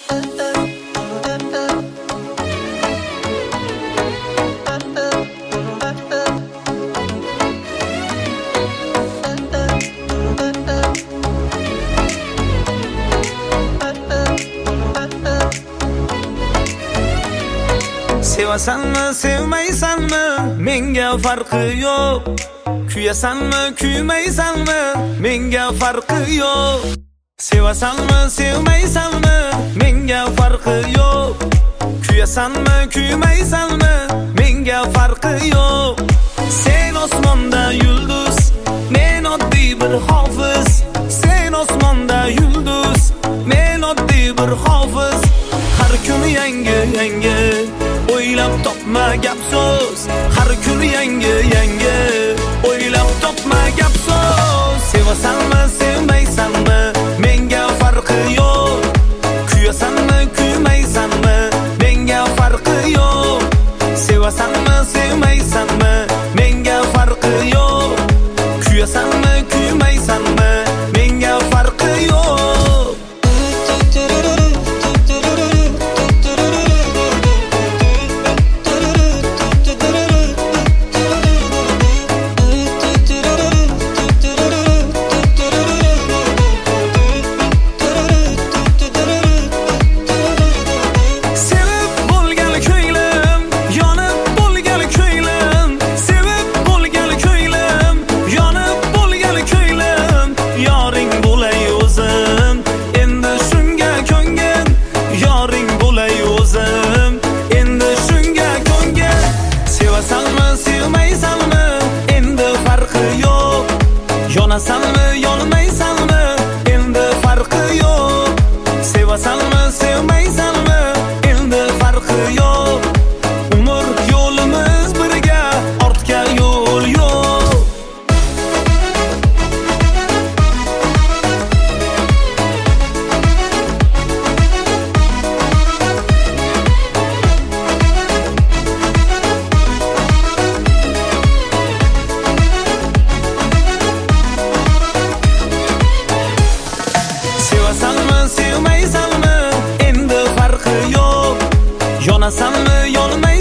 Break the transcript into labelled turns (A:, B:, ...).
A: Sevasanmı, sevmaysanmı, menga farqi yo'q. Kuyasanmı, kuymaysanmı, menga farqi yo'q. Sevasanmı, sevmaysanmı, menga farqi yo'q. Kuyasanmı, kuymaysanmı, menga farqi yo'q. Sen osmonda yulduz, men oddiy bir hofiz. Sen osmonda yulduz, men oddiy bir hofiz. Har kuni yangi o'ylab topma gap so'z. Har kuni yangi o'ylab topma gap so'z. Sevasanmı, sevmaysanmı, menga farqi yo'q. Kuyasanmı, kuymaysanmı, menga farqi yo'q. Sevasanmı, sevmaysanmı, menga farqi yo'q. Kuyasanmı, kuymaysanmı, menga farqi yo'q. Yonasanmı, yonmaysanmı, endi farqi yo'q. Sevasanmı, sevmaysanmı, endi farqi yo'q. Umr yo'limiz birga, ortga yo'l yo'q. Sevasanmı, sevmaysanmı, endi farqi yo'q. Yonasanmı, yonmaysanmı,